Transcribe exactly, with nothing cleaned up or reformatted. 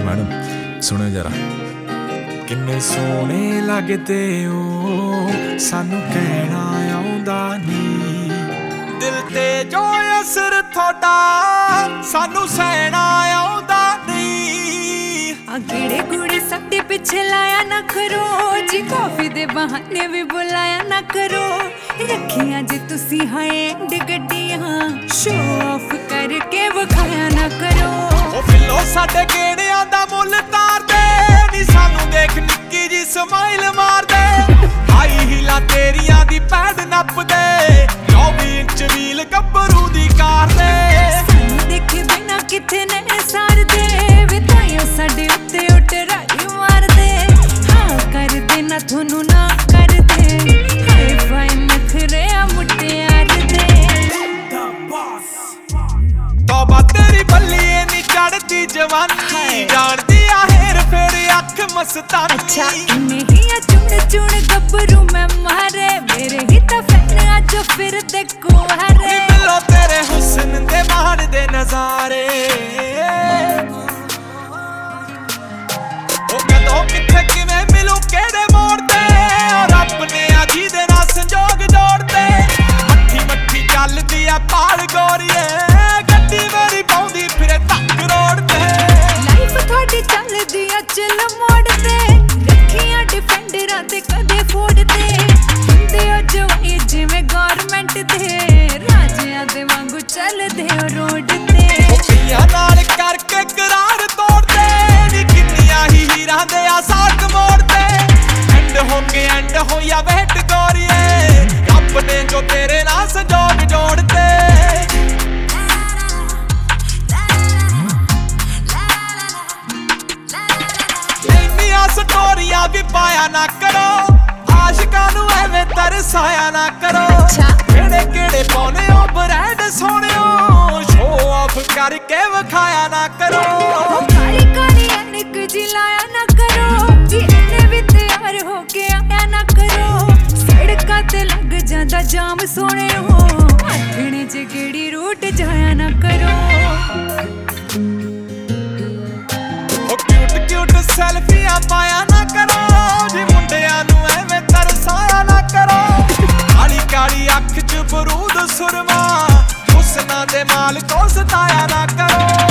Madam सुनो जरा। किन्ने सोहने लगदे ओ सानू कहना आउंदा नी, दिल ते जो असर थोड़ा सानू सहना आउंदा नी। गेड़े गुड़े सबके पिछे लाया ना करो जी, कॉफी दे बहाने भी बुलाया ना करो। रखिया जे तुसी हां एंड गड्डियां, शो ऑफ करके विखाया ना करो। ओ बिल्लो साडे गेड़ियां दा मुल तार दे नी, सानू देख निक्की जी स्माइल मार दे। हाई हीला तेरियां दी पैड नप दे, चौबी इंच व्हील गब्बरू दी कार दे। सानू देखे बिना किथे ने सार दे, वे ताइयों साडे उत्ते उटराई मार दे। हां कर दे ना थोनू ना कर दे, हाय फाई नखरे मुटियार दे। तौबा तेरी बल्ली नी चढ़दी जवानी, जानदी आ हेर फेर अख मस्तानी। अच्छा नहीं आ चुन चुन गब्बरू मैं मारे, मेरे ही तो फैन आज फिर देखो हरे। मिलो तेरे हुस्न दे मान दे नजारे, ओ कदों किथे किवें मिलू केड़े मोड़ ते, और अपने आजी दे नाल संजोग जोड़ दे। मट्ठी मट्ठी चलदी आ पाल गोरीए, गड्डी मेरी पौंदी फिरे तक रोड ते। लाइफ थोड़ी चलदी आ चल मोड़ ते, रखियां डिफेंडरां ते कदे फोड़ ते। हुंदे ओ जवाई जिवें गवर्नमेंट दे, राजियां दे वांगू चलदे ओ रोड ते। पिया नाल करके करार तोड़ दे नी, किन्नियां ही हीरां दे आ साथ मोड़ दे। एंड हो के एंड हो या वेट गोरीए, रब ने जो तेरे नाल संजोग जोड़ दे। इन्नियां स्टोरियां भी पाया ना करो, आशिकां नू एवें तरसाया ना करो। केड़े केड़े पाउने ओ ब्रांड सोहणियो, शो ऑफ करके विखाया ना करो। काली काली अनक जी लाया ना करो जी, इन्ने भी तैयार होके आया ना करो। सड़कां ते लग जांदा जाम सोने हो, आखणे च केड़ी रूट जाया ना करो। ओ क्यूट क्यूट सेल्फियां पाया ना करो जी, मुंडियां नू एवें तरसाया ना करो। काली काली अख च बरूद सुरमा, हुस्ना दे माल को सताया ना करो।